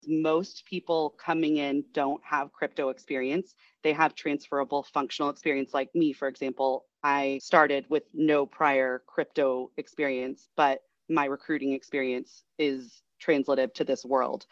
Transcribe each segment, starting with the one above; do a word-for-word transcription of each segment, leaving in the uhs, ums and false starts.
Most people coming in don't have crypto experience. They have transferable functional experience, like me, for example. I started with no prior crypto experience, but my recruiting experience is translative to this world.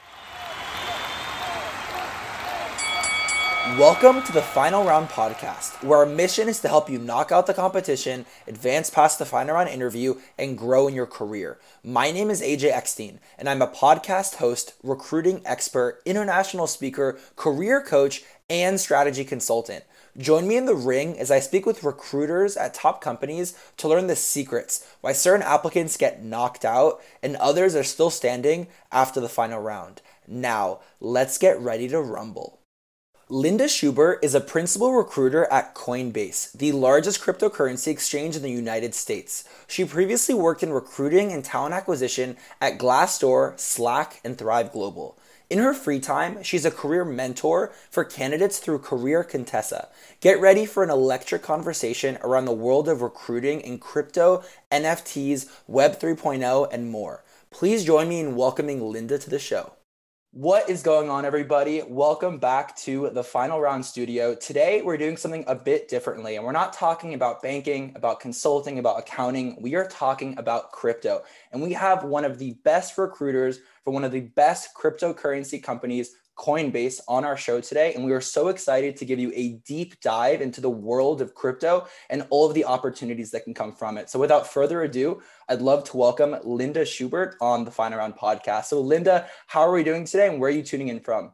Welcome to the Final Round podcast, where our mission is to help you knock out the competition, advance past the final round interview, and grow in your career. My name is A J Eckstein, and I'm a podcast host, recruiting expert, international speaker, career coach, and strategy consultant. Join me in the ring as I speak with recruiters at top companies to learn the secrets, why certain applicants get knocked out and others are still standing after the final round. Now, let's get ready to rumble. Linda Schubert is a principal recruiter at Coinbase, the largest cryptocurrency exchange in the United States. She previously worked in recruiting and talent acquisition at Glassdoor, Slack, and Thrive Global. In her free time, she's a career mentor for candidates through Career Contessa. Get ready for an electric conversation around the world of recruiting in crypto, N F Ts, Web 3.0, and more. Please join me in welcoming Linda to the show. What is going on, everybody? Welcome back to the Final Round studio. Today, we're doing something a bit differently, and we're not talking about banking, about consulting, about accounting. We are talking about crypto, and we have one of the best recruiters for one of the best cryptocurrency companies, Coinbase, on our show today. And we are so excited to give you a deep dive into the world of crypto and all of the opportunities that can come from it. So without further ado, I'd love to welcome Linda Schubert on the Final Round podcast. So Linda, how are we doing today and where are you tuning in from?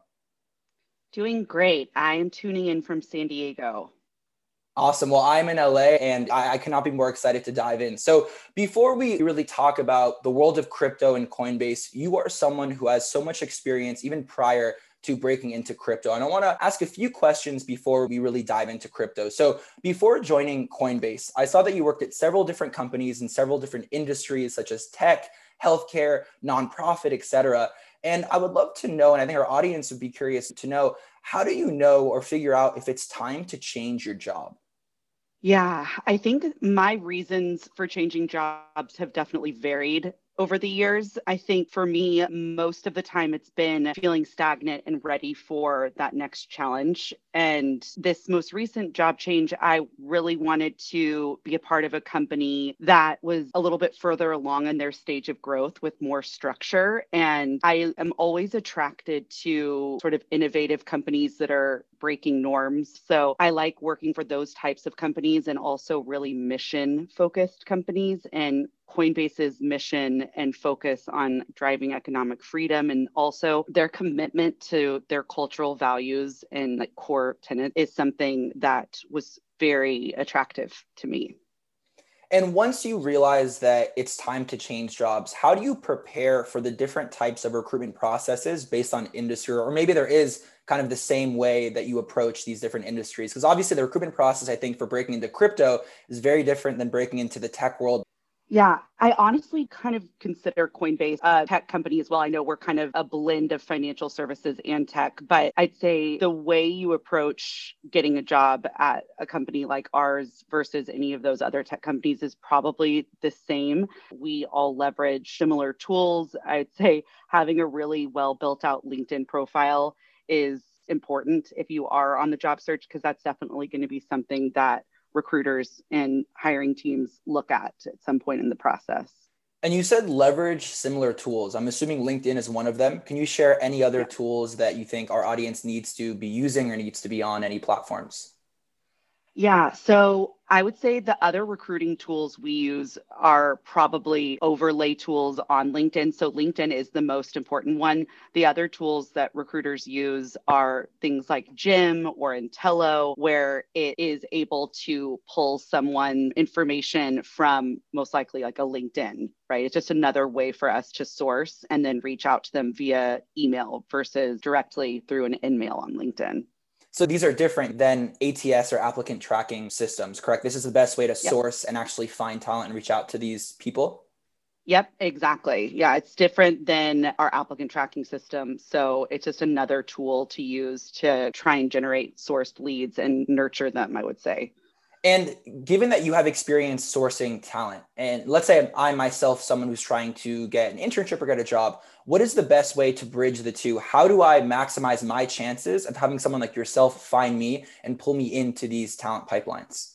Doing great. I am tuning in from San Diego. Awesome. Well, I'm in L A and I, I cannot be more excited to dive in. So before we really talk about the world of crypto and Coinbase, you are someone who has so much experience even prior to breaking into crypto. And I want to ask a few questions before we really dive into crypto. So before joining Coinbase, I saw that you worked at several different companies in several different industries such as tech, healthcare, nonprofit, et cetera. And I would love to know, and I think our audience would be curious to know, how do you know or figure out if it's time to change your job? Yeah, I think my reasons for changing jobs have definitely varied over the years. I think for me, most of the time it's been feeling stagnant and ready for that next challenge. And this most recent job change, I really wanted to be a part of a company that was a little bit further along in their stage of growth with more structure. And I am always attracted to sort of innovative companies that are breaking norms. So I like working for those types of companies and also really mission focused companies. And Coinbase's mission and focus on driving economic freedom and also their commitment to their cultural values and like core tenet is something that was very attractive to me. And once you realize that it's time to change jobs, how do you prepare for the different types of recruitment processes based on industry? Or maybe there is kind of the same way that you approach these different industries? Because obviously the recruitment process, I think, for breaking into crypto is very different than breaking into the tech world. Yeah, I honestly kind of consider Coinbase a tech company as well. I know we're kind of a blend of financial services and tech, but I'd say the way you approach getting a job at a company like ours versus any of those other tech companies is probably the same. We all leverage similar tools. I'd say having a really well built out LinkedIn profile is important if you are on the job search, because that's definitely going to be something that recruiters and hiring teams look at at some point in the process. And you said leverage similar tools. I'm assuming LinkedIn is one of them. Can you share any other Yeah. tools that you think our audience needs to be using or needs to be on any platforms? Yeah, so I would say the other recruiting tools we use are probably overlay tools on LinkedIn. So LinkedIn is the most important one. The other tools that recruiters use are things like Jim or Intello, where it is able to pull someone information from most likely like a LinkedIn, right? It's just another way for us to source and then reach out to them via email versus directly through an in-mail on LinkedIn. So these are different than A T S or applicant tracking systems, correct? This is the best way to Yep. source and actually find talent and reach out to these people? Yep, exactly. Yeah, it's different than our applicant tracking system. So it's just another tool to use to try and generate sourced leads and nurture them, I would say. And given that you have experience sourcing talent, and let's say I myself, someone who's trying to get an internship or get a job, what is the best way to bridge the two? How do I maximize my chances of having someone like yourself find me and pull me into these talent pipelines?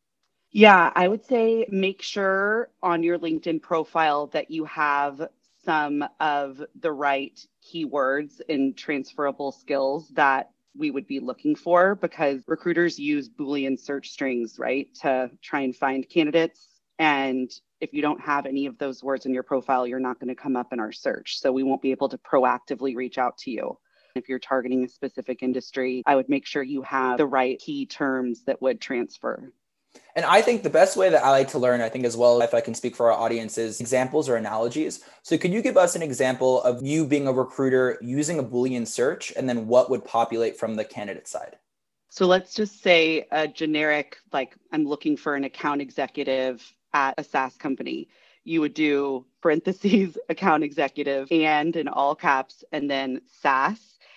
Yeah, I would say make sure on your LinkedIn profile that you have some of the right keywords and transferable skills that we would be looking for, because recruiters use Boolean search strings, right, to try and find candidates. And if you don't have any of those words in your profile, you're not going to come up in our search. So we won't be able to proactively reach out to you. If you're targeting a specific industry, I would make sure you have the right key terms that would transfer. And I think the best way that I like to learn, I think as well, if I can speak for our audience, is examples or analogies. So could you give us an example of you being a recruiter using a Boolean search, and then what would populate from the candidate side? So let's just say a generic, like I'm looking for an account executive at a SaaS company. You would do parentheses, account executive, and in all caps, and then SaaS.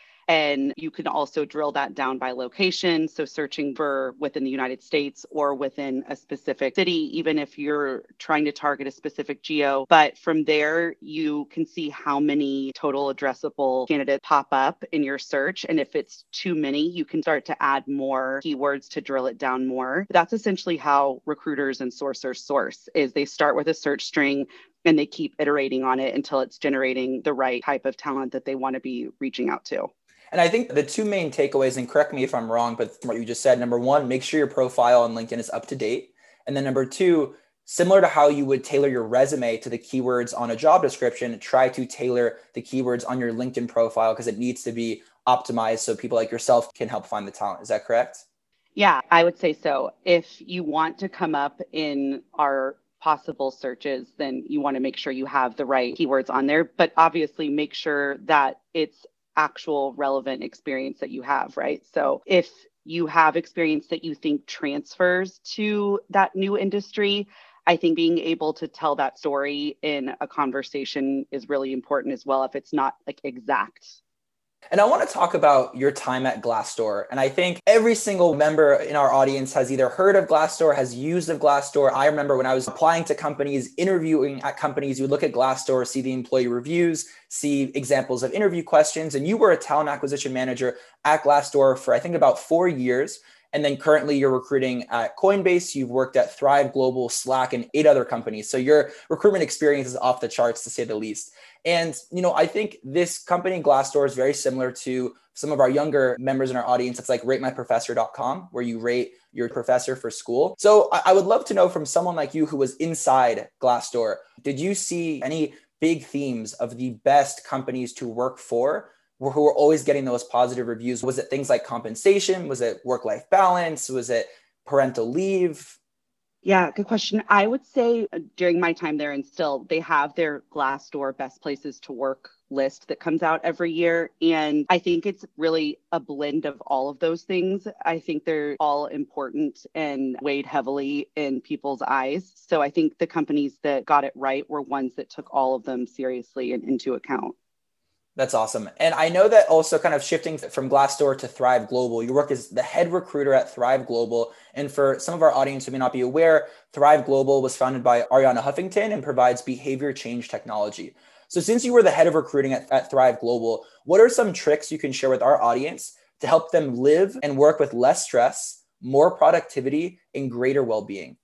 And you can also drill that down by location. So searching for within the United States or within a specific city, even if you're trying to target a specific geo. But from there, you can see how many total addressable candidates pop up in your search. And if it's too many, you can start to add more keywords to drill it down more. That's essentially how recruiters and sourcers source, is they start with a search string and they keep iterating on it until it's generating the right type of talent that they want to be reaching out to. And I think the two main takeaways, and correct me if I'm wrong, but from what you just said, number one, make sure your profile on LinkedIn is up to date. And then number two, similar to how you would tailor your resume to the keywords on a job description, try to tailor the keywords on your LinkedIn profile because it needs to be optimized so people like yourself can help find the talent. Is that correct? Yeah, I would say so. If you want to come up in our possible searches, then you want to make sure you have the right keywords on there, but obviously make sure that it's actual relevant experience that you have, right? So if you have experience that you think transfers to that new industry, I think being able to tell that story in a conversation is really important as well, if it's not like exact. And I want to talk about your time at Glassdoor. And I think every single member in our audience has either heard of Glassdoor, has used of Glassdoor. I remember when I was applying to companies, interviewing at companies, you would look at Glassdoor, see the employee reviews, see examples of interview questions. And you were a talent acquisition manager at Glassdoor for, I think, about four years. And then currently you're recruiting at Coinbase. You've worked at Thrive Global, Slack, and eight other companies. So your recruitment experience is off the charts, to say the least. And, you know, I think this company, Glassdoor, is very similar to some of our younger members in our audience. It's like rate my professor dot com, where you rate your professor for school. So I would love to know from someone like you who was inside Glassdoor, did you see any big themes of the best companies to work for who were always getting those positive reviews? Was it things like compensation? Was it work-life balance? Was it parental leave? Yeah, good question. I would say during my time there, and still, they have their Glassdoor best places to work list that comes out every year. And I think it's really a blend of all of those things. I think they're all important and weighed heavily in people's eyes. So I think the companies that got it right were ones that took all of them seriously and into account. That's awesome. And I know that also kind of shifting from Glassdoor to Thrive Global, you work as the head recruiter at Thrive Global. And for some of our audience who may not be aware, Thrive Global was founded by Arianna Huffington and provides behavior change technology. So since you were the head of recruiting at, at Thrive Global, what are some tricks you can share with our audience to help them live and work with less stress, more productivity, and greater well-being?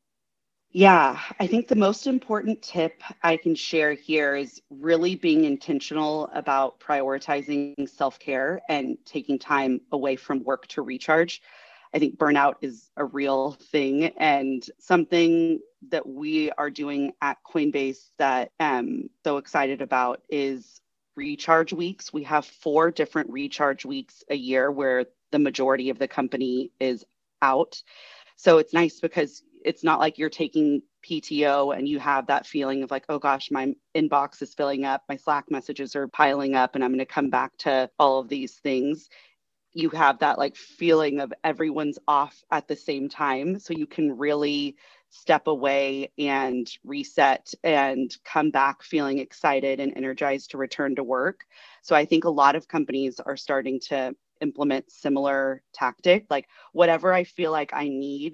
Yeah, I think the most important tip I can share here is really being intentional about prioritizing self-care and taking time away from work to recharge. I think burnout is a real thing, and something that we are doing at Coinbase that I'm so excited about is recharge weeks. We have four different recharge weeks a year where the majority of the company is out. So it's nice because it's not like you're taking P T O and you have that feeling of like, oh gosh, my inbox is filling up, my Slack messages are piling up, and I'm going to come back to all of these things. You have that like feeling of everyone's off at the same time. So you can really step away and reset and come back feeling excited and energized to return to work. So I think a lot of companies are starting to implement similar tactic, like whatever I feel like I need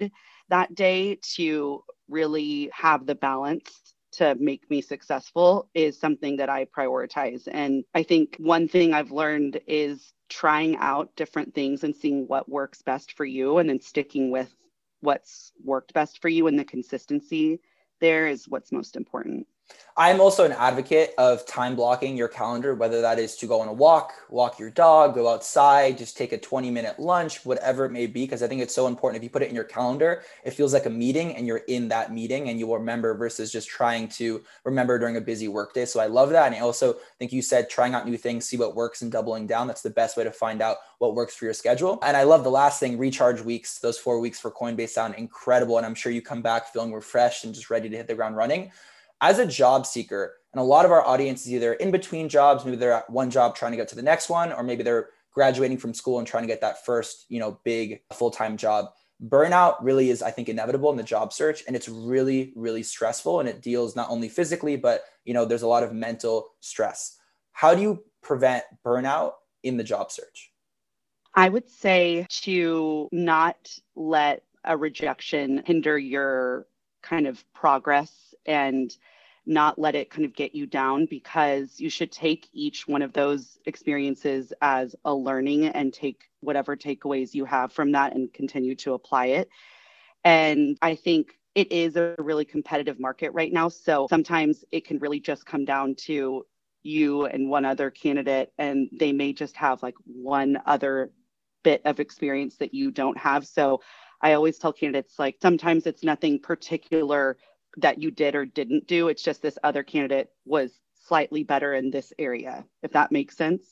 that day to really have the balance to make me successful is something that I prioritize. And I think one thing I've learned is trying out different things and seeing what works best for you and then sticking with what's worked best for you, and the consistency there is what's most important. I'm also an advocate of time blocking your calendar, whether that is to go on a walk, walk your dog, go outside, just take a twenty minute lunch, whatever it may be, because I think it's so important. If you put it in your calendar, it feels like a meeting and you're in that meeting and you will remember versus just trying to remember during a busy workday. So I love that. And I also think you said trying out new things, see what works and doubling down. That's the best way to find out what works for your schedule. And I love the last thing, recharge weeks. Those four weeks for Coinbase sound incredible. And I'm sure you come back feeling refreshed and just ready to hit the ground running. As a job seeker, and a lot of our audience is either in between jobs, maybe they're at one job trying to get to the next one, or maybe they're graduating from school and trying to get that first, you know, big full-time job. Burnout really is, I think, inevitable in the job search, and it's really, really stressful, and it deals not only physically, but, you know, there's a lot of mental stress. How do you prevent burnout in the job search? I would say to not let a rejection hinder your kind of progress and not let it kind of get you down, because you should take each one of those experiences as a learning and take whatever takeaways you have from that and continue to apply it. And I think it is a really competitive market right now. So sometimes it can really just come down to you and one other candidate, and they may just have like one other bit of experience that you don't have. So I always tell candidates, like, sometimes it's nothing particular that you did or didn't do. It's just this other candidate was slightly better in this area, if that makes sense.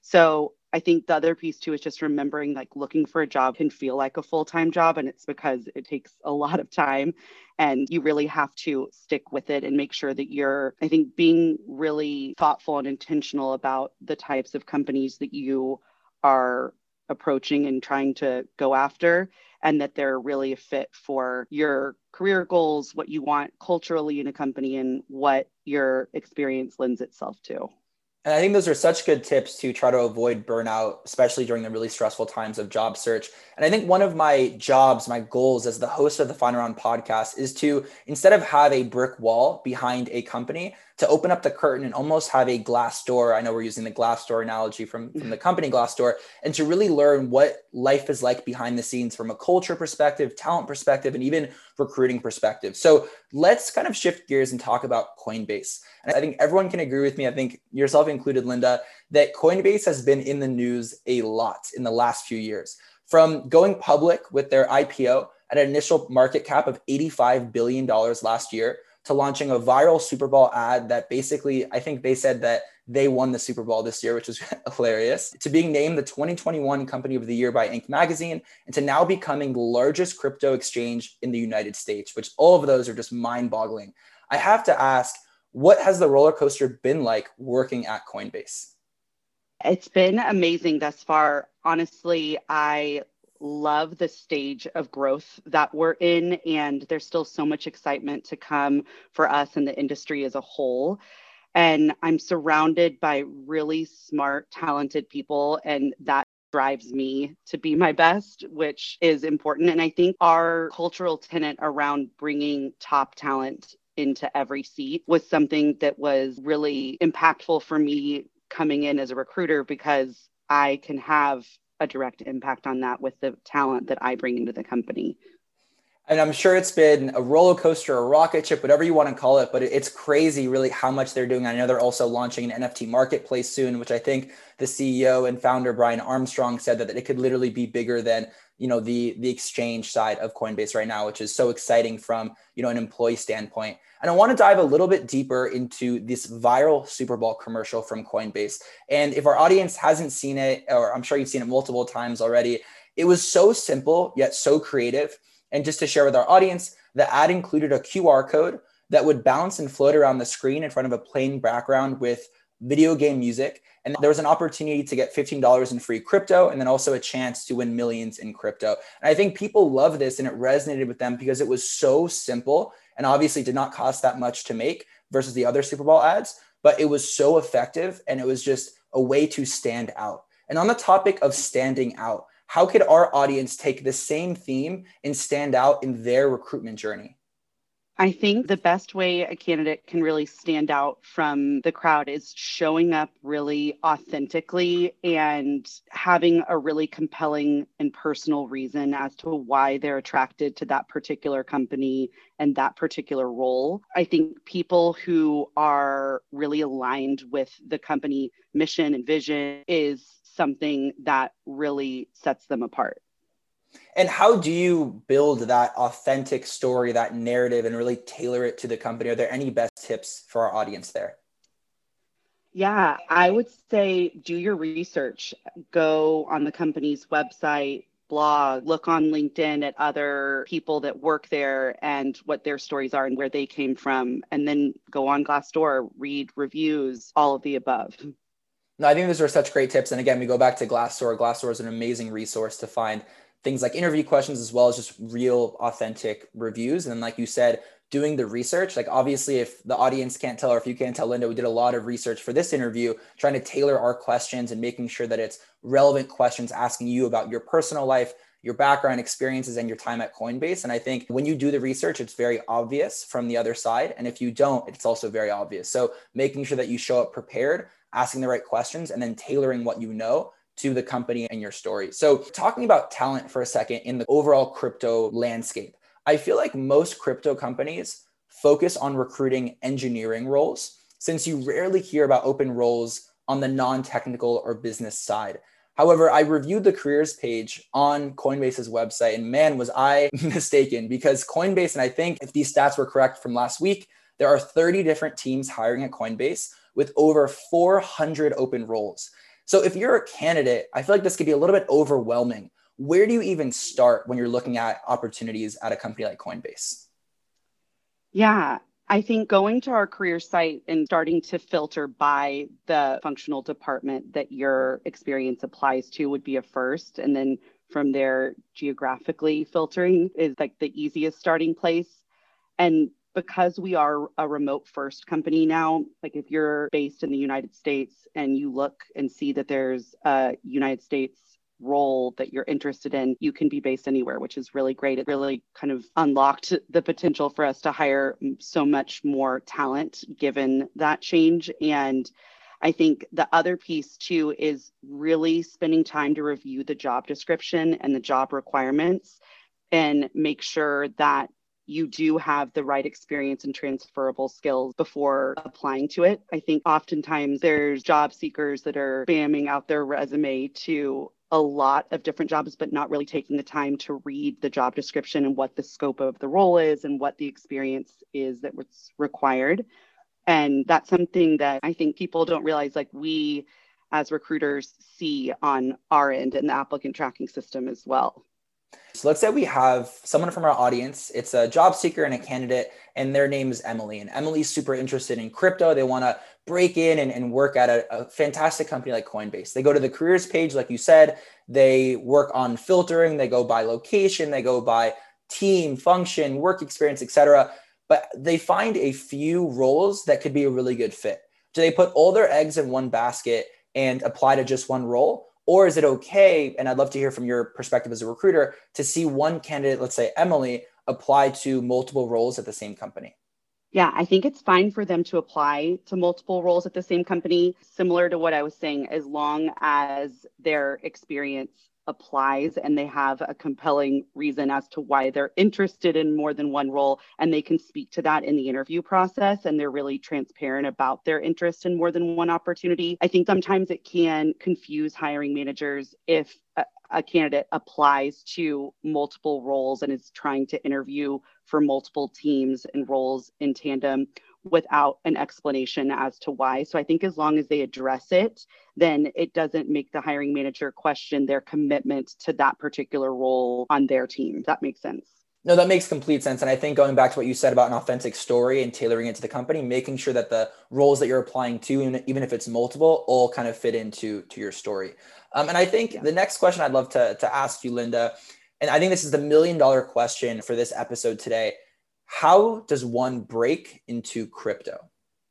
So I think the other piece too is just remembering, like, looking for a job can feel like a full-time job, and it's because it takes a lot of time and you really have to stick with it and make sure that you're, I think, being really thoughtful and intentional about the types of companies that you are approaching and trying to go after, and that they're really a fit for your career goals, what you want culturally in a company, and what your experience lends itself to. And I think those are such good tips to try to avoid burnout, especially during the really stressful times of job search. And I think one of my jobs, my goals as the host of the Final Round podcast is to, instead of have a brick wall behind a company, to open up the curtain and almost have a glass door. I know we're using the glass door analogy from, from the company Glassdoor, and to really learn what life is like behind the scenes from a culture perspective, talent perspective, and even recruiting perspective. So let's kind of shift gears and talk about Coinbase. And I think everyone can agree with me, I think yourself included, Linda, that Coinbase has been in the news a lot in the last few years. From going public with their I P O at an initial market cap of eighty-five billion dollars last year, to launching a viral Super Bowl ad that basically, I think they said that they won the Super Bowl this year, which was hilarious, to being named the twenty twenty-one Company of the Year by Inc magazine, and to now becoming the largest crypto exchange in the United States, which all of those are just mind-boggling. I have to ask, what has the roller coaster been like working at Coinbase? It's been amazing thus far. Honestly, I love the stage of growth that we're in, and there's still so much excitement to come for us and the industry as a whole. And I'm surrounded by really smart, talented people, and that drives me to be my best, which is important. And I think our cultural tenet around bringing top talent into every seat was something that was really impactful for me coming in as a recruiter, because I can have a direct impact on that with the talent that I bring into the company. And I'm sure it's been a roller coaster, a rocket ship, whatever you want to call it, but it's crazy really how much they're doing. I know they're also launching an N F T marketplace soon, which I think the C E O and founder Brian Armstrong said that it could literally be bigger than, you know, the, the exchange side of Coinbase right now, which is so exciting from, you know, an employee standpoint. And I want to dive a little bit deeper into this viral Super Bowl commercial from Coinbase. And if our audience hasn't seen it, or I'm sure you've seen it multiple times already, it was so simple, yet so creative. And just to share with our audience, the ad included a Q R code that would bounce and float around the screen in front of a plain background with video game music. And there was an opportunity to get fifteen dollars in free crypto, and then also a chance to win millions in crypto. And I think people love this, and it resonated with them because it was so simple and obviously did not cost that much to make versus the other Super Bowl ads, but it was so effective, and it was just a way to stand out. And on the topic of standing out, How could our audience take the same theme and stand out in their recruitment journey? I think the best way a candidate can really stand out from the crowd is showing up really authentically and having a really compelling and personal reason as to why they're attracted to that particular company and that particular role. I think people who are really aligned with the company mission and vision is something that really sets them apart. And how do you build that authentic story, that narrative, and really tailor it to the company? Are there any best tips for our audience there? Yeah, I would say do your research. Go on the company's website, blog, look on LinkedIn at other people that work there and what their stories are and where they came from. And then go on Glassdoor, read reviews, all of the above. No, I think those are such great tips. And again, we go back to Glassdoor. Glassdoor is an amazing resource to find things like interview questions as well as just real authentic reviews. And like you said, doing the research, like obviously if the audience can't tell, or if you can't tell, Linda, we did a lot of research for this interview, trying to tailor our questions and making sure that it's relevant questions, asking you about your personal life, your background experiences, and your time at Coinbase. And I think when you do the research, it's very obvious from the other side. And if you don't, it's also very obvious. So making sure that you show up prepared, asking the right questions, and then tailoring what you know to the company and your story. So talking about talent for a second in the overall crypto landscape, I feel like most crypto companies focus on recruiting engineering roles, since you rarely hear about open roles on the non-technical or business side. However, I reviewed the careers page on Coinbase's website, and man, was I mistaken, because Coinbase, and I think if these stats were correct from last week, there are thirty different teams hiring at Coinbase with over four hundred open roles. So if you're a candidate, I feel like this could be a little bit overwhelming. Where do you even start when you're looking at opportunities at a company like Coinbase? Yeah, I think going to our career site and starting to filter by the functional department that your experience applies to would be a first. And then from there, geographically filtering is like the easiest starting place. And because we are a remote first company now, like if you're based in the United States and you look and see that there's a United States role that you're interested in, you can be based anywhere, which is really great. It really kind of unlocked the potential for us to hire so much more talent given that change. And I think the other piece too is really spending time to review the job description and the job requirements and make sure that you do have the right experience and transferable skills before applying to it. I think oftentimes there's job seekers that are spamming out their resume to a lot of different jobs, but not really taking the time to read the job description and what the scope of the role is and what the experience is that was required. And that's something that I think people don't realize, like we as recruiters see on our end in the applicant tracking system as well. So let's say we have someone from our audience, it's a job seeker and a candidate, and their name is Emily. And Emily's super interested in crypto. They want to break in and, and work at a, a fantastic company like Coinbase. They go to the careers page, like you said, they work on filtering, they go by location, they go by team, function, work experience, et cetera. But they find a few roles that could be a really good fit. Do they put all their eggs in one basket and apply to just one role? Or is it okay, and I'd love to hear from your perspective as a recruiter, to see one candidate, let's say Emily, apply to multiple roles at the same company? Yeah, I think it's fine for them to apply to multiple roles at the same company, similar to what I was saying, as long as their experience applies and they have a compelling reason as to why they're interested in more than one role, and they can speak to that in the interview process and they're really transparent about their interest in more than one opportunity. I think sometimes it can confuse hiring managers if a, a candidate applies to multiple roles and is trying to interview for multiple teams and roles in tandem without an explanation as to why. So I think as long as they address it, then it doesn't make the hiring manager question their commitment to that particular role on their team. That makes sense. No, that makes complete sense. And I think going back to what you said about an authentic story and tailoring it to the company, making sure that the roles that you're applying to, even if it's multiple, all kind of fit into to your story. Um, and I think yeah. the next question I'd love to, to ask you, Linda, and I think this is the million dollar question for this episode today. How does one break into crypto?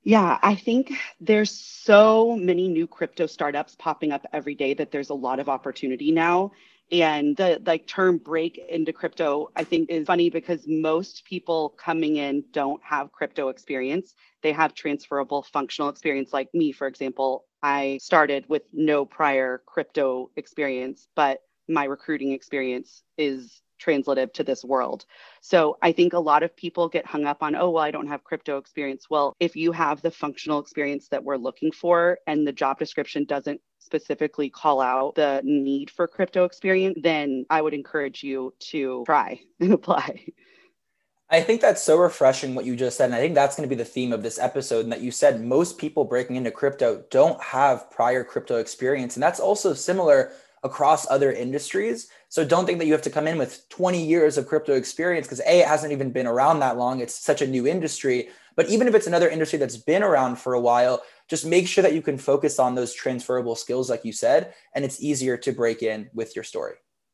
Yeah, I think there's so many new crypto startups popping up every day that there's a lot of opportunity now. And the like term break into crypto, I think is funny because most people coming in don't have crypto experience. They have transferable functional experience. Like me, for example, I started with no prior crypto experience, but my recruiting experience is translative to this world. So I think a lot of people get hung up on, oh, well, I don't have crypto experience. Well, if you have the functional experience that we're looking for and the job description doesn't specifically call out the need for crypto experience, then I would encourage you to try and apply. I think that's so refreshing what you just said. And I think that's going to be the theme of this episode. And that you said most people breaking into crypto don't have prior crypto experience. And that's also similar across other industries. So don't think that you have to come in with twenty years of crypto experience because A, it hasn't even been around that long. It's such a new industry. But even if it's another industry that's been around for a while, just make sure that you can focus on those transferable skills, like you said, and it's easier to break in with your story.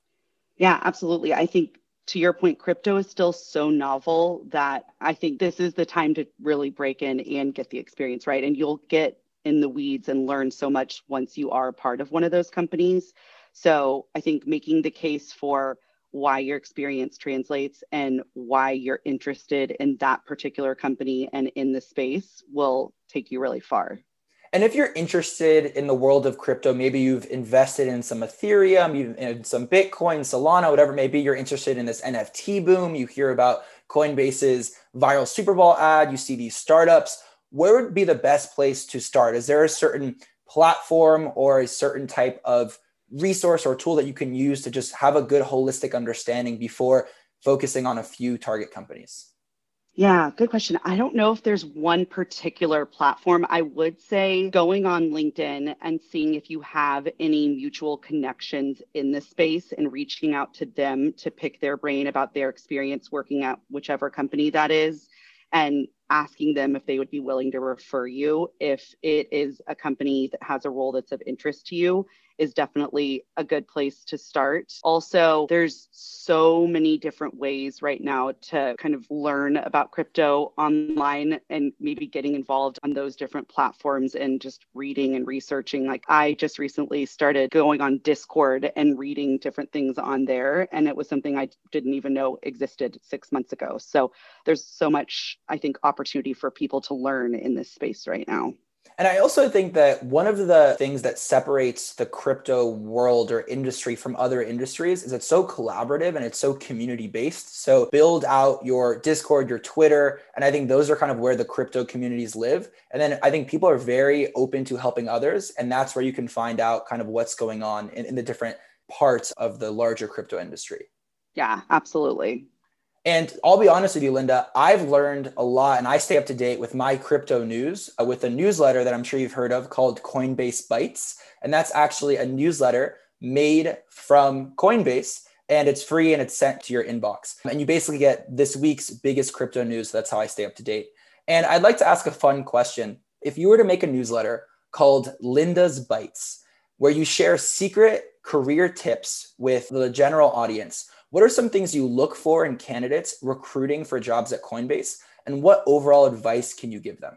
Yeah, absolutely. I think to your point, crypto is still so novel that I think this is the time to really break in and get the experience, right? And you'll get in the weeds and learn so much once you are a part of one of those companies. So I think making the case for why your experience translates and why you're interested in that particular company and in the space will take you really far. And if you're interested in the world of crypto, maybe you've invested in some Ethereum, you've in some Bitcoin, Solana, whatever it may be, you're interested in this N F T boom, you hear about Coinbase's viral Super Bowl ad, you see these startups, where would be the best place to start? Is there a certain platform or a certain type of resource or tool that you can use to just have a good holistic understanding before focusing on a few target companies? Yeah, good question. I don't know if there's one particular platform. I would say going on LinkedIn and seeing if you have any mutual connections in the space and reaching out to them to pick their brain about their experience working at whichever company that is, and asking them if they would be willing to refer you if it is a company that has a role that's of interest to you is definitely a good place to start. Also, there's so many different ways right now to kind of learn about crypto online and maybe getting involved on those different platforms and just reading and researching. Like I just recently started going on Discord and reading different things on there. And it was something I didn't even know existed six months ago. So there's so much, I think, opportunity for people to learn in this space right now. And I also think that one of the things that separates the crypto world or industry from other industries is it's so collaborative and it's so community based. So build out your Discord, your Twitter, and I think those are kind of where the crypto communities live. And then I think people are very open to helping others. And that's where you can find out kind of what's going on in, in the different parts of the larger crypto industry. Yeah, absolutely. And I'll be honest with you, Linda, I've learned a lot and I stay up to date with my crypto news uh, with a newsletter that I'm sure you've heard of called Coinbase Bytes. And that's actually a newsletter made from Coinbase and it's free and it's sent to your inbox. And you basically get this week's biggest crypto news. So that's how I stay up to date. And I'd like to ask a fun question. If you were to make a newsletter called Linda's Bytes, where you share secret career tips with the general audience, what are some things you look for in candidates recruiting for jobs at Coinbase? And what overall advice can you give them?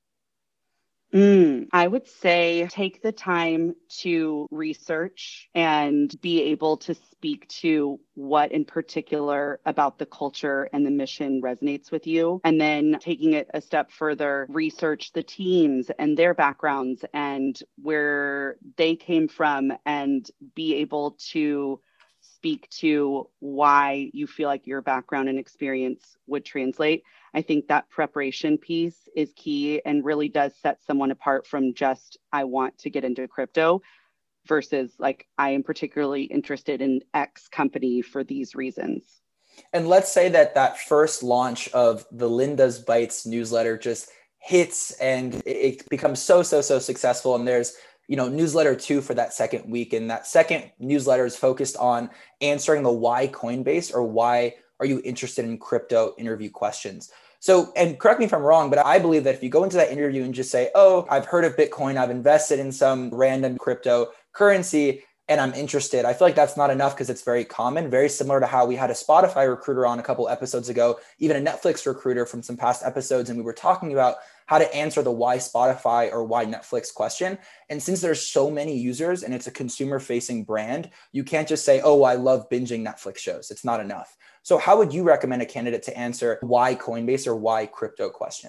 Mm, I would say take the time to research and be able to speak to what in particular about the culture and the mission resonates with you. And then taking it a step further, research the teams and their backgrounds and where they came from and be able to speak to why you feel like your background and experience would translate. I think that preparation piece is key and really does set someone apart from just, I want to get into crypto versus like, I am particularly interested in X company for these reasons. And let's say that that first launch of the Linda's Bytes newsletter just hits and it becomes so, so, so successful. And there's you know, newsletter two for that second week. And that second newsletter is focused on answering the why Coinbase or why are you interested in crypto interview questions. So, and correct me if I'm wrong, but I believe that if you go into that interview and just say, oh, I've heard of Bitcoin, I've invested in some random cryptocurrency, and I'm interested. I feel like that's not enough because it's very common, very similar to how we had a Spotify recruiter on a couple episodes ago, even a Netflix recruiter from some past episodes. And we were talking about how to answer the why Spotify or why Netflix question. And since there's so many users and it's a consumer facing brand, you can't just say, oh, I love binging Netflix shows. It's not enough. So how would you recommend a candidate to answer why Coinbase or why crypto question?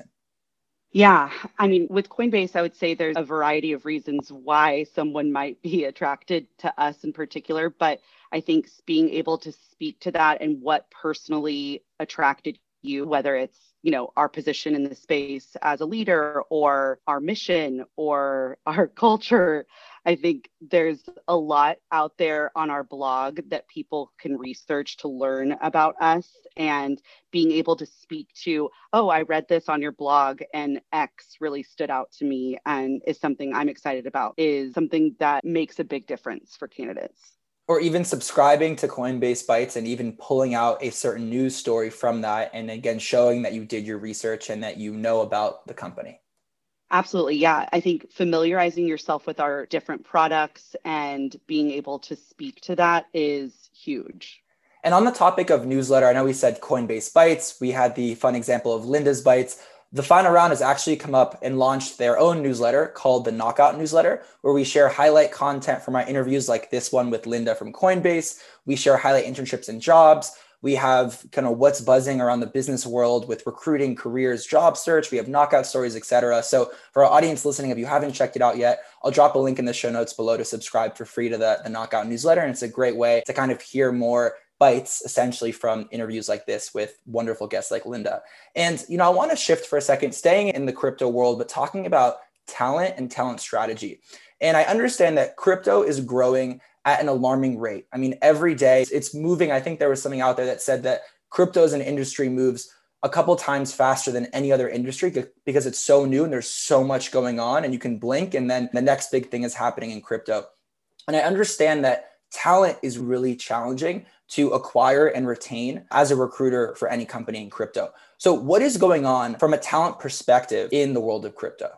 Yeah, I mean, with Coinbase, I would say there's a variety of reasons why someone might be attracted to us in particular. But I think being able to speak to that and what personally attracted you, whether it's, you know, our position in the space as a leader or our mission or our culture, I think there's a lot out there on our blog that people can research to learn about us, and being able to speak to, oh, I read this on your blog and X really stood out to me and is something I'm excited about, is something that makes a big difference for candidates. Or even subscribing to Coinbase Bytes and even pulling out a certain news story from that. And again, showing that you did your research and that you know about the company. Absolutely. Yeah. I think familiarizing yourself with our different products and being able to speak to that is huge. And on the topic of newsletter, I know we said Coinbase Bytes. We had the fun example of Linda's Bytes. The Final Round has actually come up and launched their own newsletter called the Knockout Newsletter, where we share highlight content from our interviews like this one with Linda from Coinbase. We share highlight internships and jobs. We have kind of what's buzzing around the business world with recruiting, careers, job search. We have knockout stories, et cetera. So for our audience listening, if you haven't checked it out yet, I'll drop a link in the show notes below to subscribe for free to the, the Knockout Newsletter. And it's a great way to kind of hear more bites essentially from interviews like this with wonderful guests like Linda. And, you know, I want to shift for a second, staying in the crypto world, but talking about talent and talent strategy. And I understand that crypto is growing at an alarming rate. I mean, every day it's moving. I think there was something out there that said that crypto as an industry moves a couple times faster than any other industry because it's so new and there's so much going on, and you can blink and then the next big thing is happening in crypto. And I understand that talent is really challenging to acquire and retain as a recruiter for any company in crypto. So what is going on from a talent perspective in the world of crypto?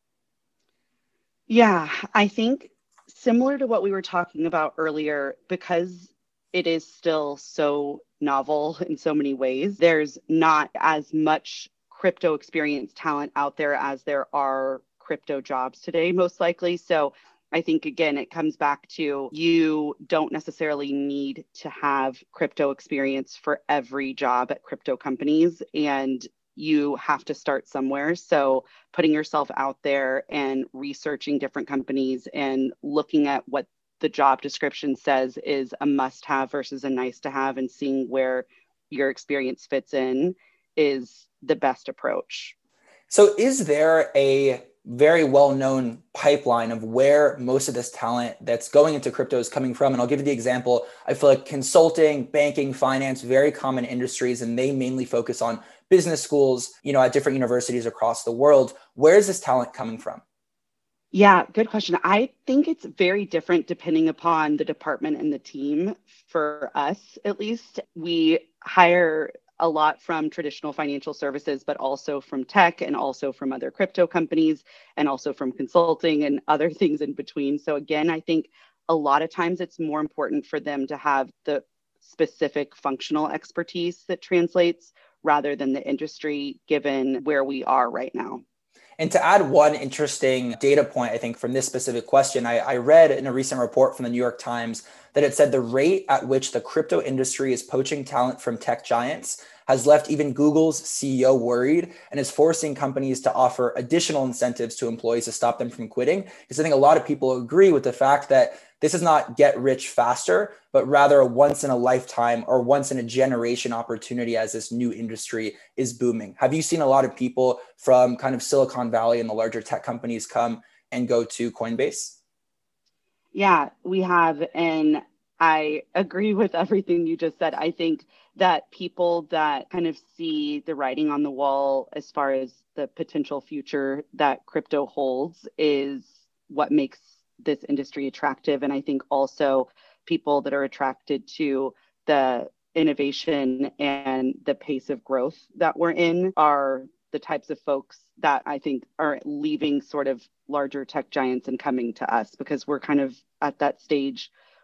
Yeah, I think similar to what we were talking about earlier, because it is still so novel in so many ways, there's not as much crypto experienced talent out there as there are crypto jobs today, most likely. So I think, again, it comes back to you don't necessarily need to have crypto experience for every job at crypto companies, and you have to start somewhere. So putting yourself out there and researching different companies and looking at what the job description says is a must-have versus a nice-to-have, and seeing where your experience fits in is the best approach. So is there a very well-known pipeline of where most of this talent that's going into crypto is coming from? And I'll give you the example. I feel like consulting, banking, finance, very common industries, and they mainly focus on business schools, you know, at different universities across the world. Where is this talent coming from? Yeah, good question. I think it's very different depending upon the department and the team. For us, at least, we hire a lot from traditional financial services, but also from tech and also from other crypto companies and also from consulting and other things in between. So again, I think a lot of times it's more important for them to have the specific functional expertise that translates rather than the industry, given where we are right now. And to add one interesting data point, I think, from this specific question, I, I read in a recent report from the New York Times that it said the rate at which the crypto industry is poaching talent from tech giants has left even Google's C E O worried and is forcing companies to offer additional incentives to employees to stop them from quitting. Because I think a lot of people agree with the fact that this is not get rich faster, but rather a once in a lifetime or once in a generation opportunity as this new industry is booming. Have you seen a lot of people from kind of Silicon Valley and the larger tech companies come and go to Coinbase? Yeah, we have. And I agree with everything you just said. I think that people that kind of see the writing on the wall as far as the potential future that crypto holds is what makes this industry attractive. And I think also people that are attracted to the innovation and the pace of growth that we're in are the types of folks that I think are leaving sort of larger tech giants and coming to us, because we're kind of at that stage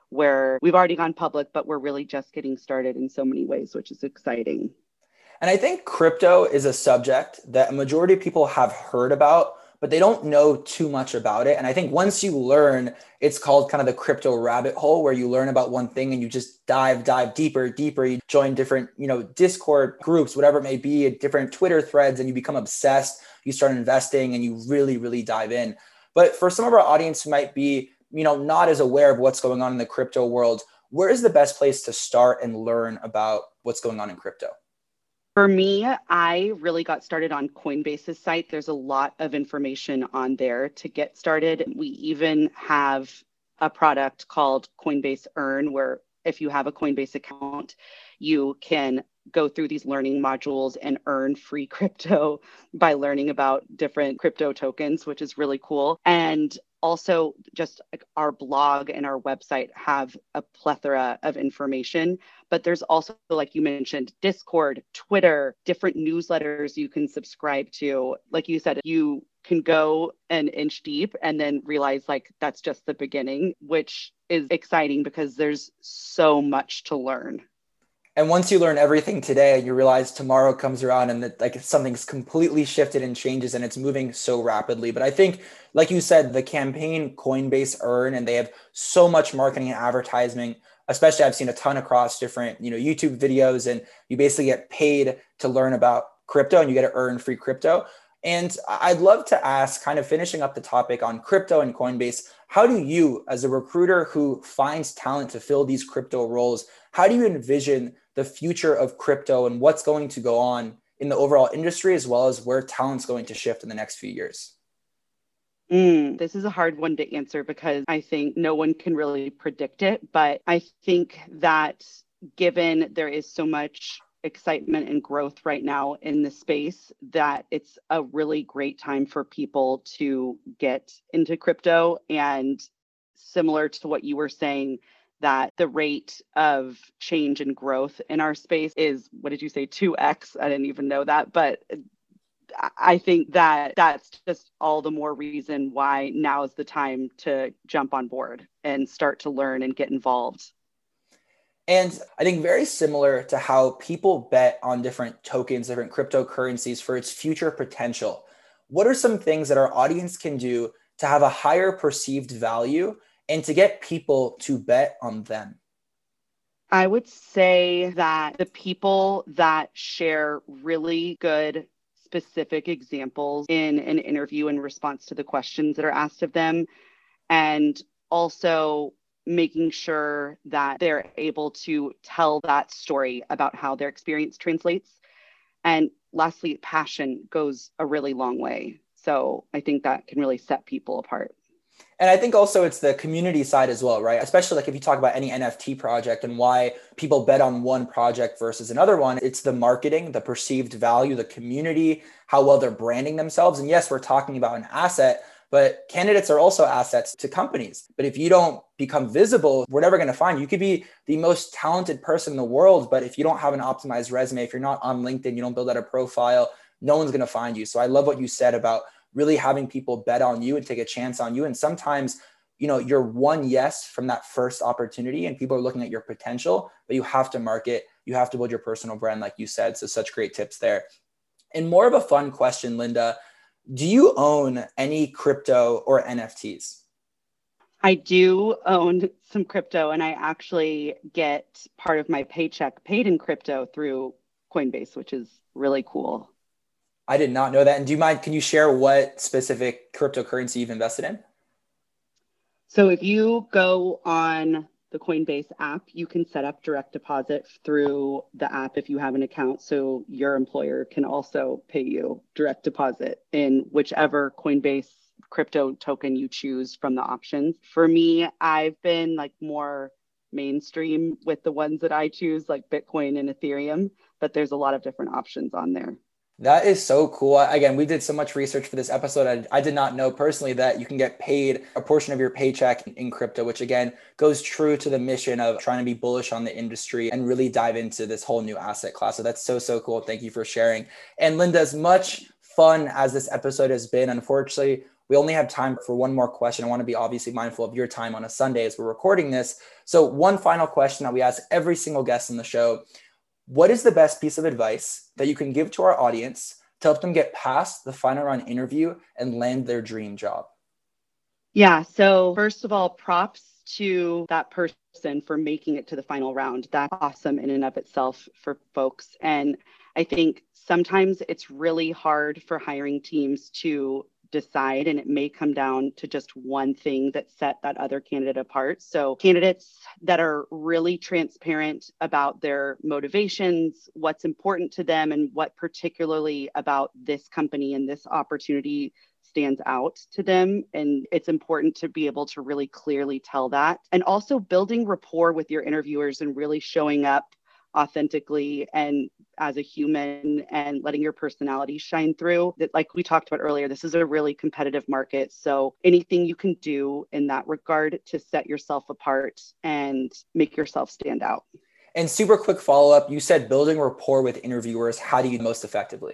where we've already gone public, but we're really just getting started in so many ways, which is exciting. And I think crypto is a subject that a majority of people have heard about, but they don't know too much about it. And I think once you learn, it's called kind of the crypto rabbit hole, where you learn about one thing and you just dive, dive deeper, deeper. You join different, you know, Discord groups, whatever it may be, different Twitter threads, and you become obsessed. You start investing and you really, really dive in. But for some of our audience who might be, you know, not as aware of what's going on in the crypto world, where is the best place to start and learn about what's going on in crypto? For me, I really got started on Coinbase's site. There's a lot of information on there to get started. We even have a product called Coinbase Earn, where if you have a Coinbase account, you can go through these learning modules and earn free crypto by learning about different crypto tokens, which is really cool. And also just like our blog and our website have a plethora of information, but there's also, like you mentioned, Discord, Twitter, different newsletters you can subscribe to. Like you said, you can go an inch deep and then realize like that's just the beginning, which is exciting because there's so much to learn. And once you learn everything today, you realize tomorrow comes around and that like something's completely shifted and changes and it's moving so rapidly. But I think, like you said, the campaign Coinbase Earn, and they have so much marketing and advertising, especially I've seen a ton across different, you know, YouTube videos, and you basically get paid to learn about crypto and you get to earn free crypto. And I'd love to ask, kind of finishing up the topic on crypto and Coinbase, how do you, as a recruiter who finds talent to fill these crypto roles, how do you envision the future of crypto and what's going to go on in the overall industry, as well as where talent's going to shift in the next few years? Mm, this is a hard one to answer because I think no one can really predict it. But I think that given there is so much excitement and growth right now in the space, that it's a really great time for people to get into crypto. And similar to what you were saying, that the rate of change and growth in our space is, what did you say, two X? I didn't even know that. But I think that that's just all the more reason why now is the time to jump on board and start to learn and get involved. And I think very similar to how people bet on different tokens, different cryptocurrencies for its future potential, what are some things that our audience can do to have a higher perceived value and to get people to bet on them? I would say that the people that share really good specific examples in an interview in response to the questions that are asked of them, and also making sure that they're able to tell that story about how their experience translates. And lastly, passion goes a really long way. So I think that can really set people apart. And I think also it's the community side as well, right? Especially like if you talk about any N F T project and why people bet on one project versus another one, it's the marketing, the perceived value, the community, how well they're branding themselves. And yes, we're talking about an asset, but candidates are also assets to companies. But if you don't become visible, we're never going to find you. You could be the most talented person in the world, but if you don't have an optimized resume, if you're not on LinkedIn, you don't build out a profile, no one's going to find you. So I love what you said about really having people bet on you and take a chance on you. And sometimes, you know, you're one yes from that first opportunity and people are looking at your potential, but you have to market, you have to build your personal brand, like you said. So such great tips there. And more of a fun question, Linda, do you own any crypto or N F Ts? I do own some crypto, and I actually get part of my paycheck paid in crypto through Coinbase, which is really cool. I did not know that. And do you mind, can you share what specific cryptocurrency you've invested in? So if you go on the Coinbase app, you can set up direct deposit through the app if you have an account. So your employer can also pay you direct deposit in whichever Coinbase crypto token you choose from the options. For me, I've been like more mainstream with the ones that I choose, like Bitcoin and Ethereum, but there's a lot of different options on there. That is so cool. Again, we did so much research for this episode. I, I did not know personally that you can get paid a portion of your paycheck in, in crypto, which again goes true to the mission of trying to be bullish on the industry and really dive into this whole new asset class. So that's so, so cool. Thank you for sharing. And Linda, as much fun as this episode has been, unfortunately, We only have time for one more question. I want to be obviously mindful of your time on a Sunday as we're recording this. So one final question that we ask every single guest on the show. What is the best piece of advice that you can give to our audience to help them get past the final round interview and land their dream job? Yeah. So first of all, props to that person for making it to the final round. That's awesome in and of itself for folks. And I think sometimes it's really hard for hiring teams to decide, and it may come down to just one thing that set that other candidate apart. So candidates that are really transparent about their motivations, what's important to them, and what particularly about this company and this opportunity stands out to them. And it's important to be able to really clearly tell that. And also building rapport with your interviewers and really showing up authentically and as a human and letting your personality shine through. That, like we talked about earlier, this is a really competitive market. So anything you can do in that regard to set yourself apart and make yourself stand out. And super quick follow-up, you said building rapport with interviewers. How do you most effectively?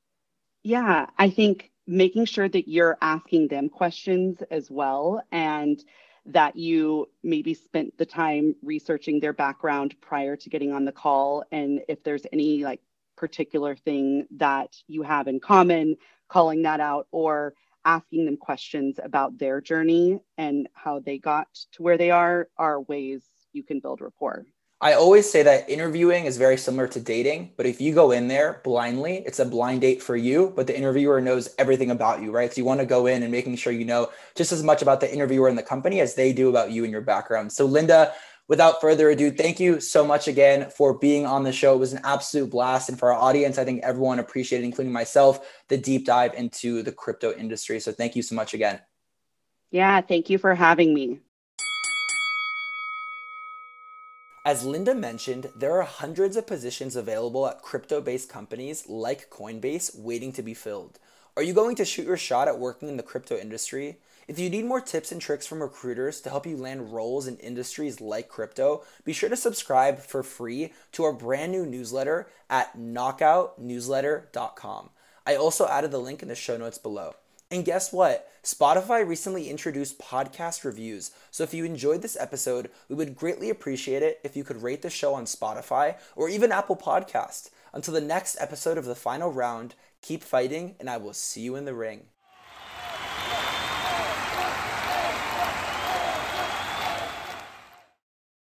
Yeah, I think making sure that you're asking them questions as well, and that you maybe spent the time researching their background prior to getting on the call. And if there's any like particular thing that you have in common, calling that out or asking them questions about their journey and how they got to where they are, are ways you can build rapport. I always say that interviewing is very similar to dating, but if you go in there blindly, it's a blind date for you, but the interviewer knows everything about you, right? So you want to go in and making sure you know just as much about the interviewer and the company as they do about you and your background. So Linda, without further ado, thank you so much again for being on the show. It was an absolute blast. And for our audience, I think everyone appreciated, including myself, the deep dive into the crypto industry. So thank you so much again. Yeah, thank you for having me. As Linda mentioned, there are hundreds of positions available at crypto-based companies like Coinbase waiting to be filled. Are you going to shoot your shot at working in the crypto industry? If you need more tips and tricks from recruiters to help you land roles in industries like crypto, be sure to subscribe for free to our brand new newsletter at knockout newsletter dot com. I also added the link in the show notes below. And guess what? Spotify recently introduced podcast reviews. So if you enjoyed this episode, we would greatly appreciate it if you could rate the show on Spotify or even Apple Podcast. Until the next episode of The Final Round, keep fighting, and I will see you in the ring.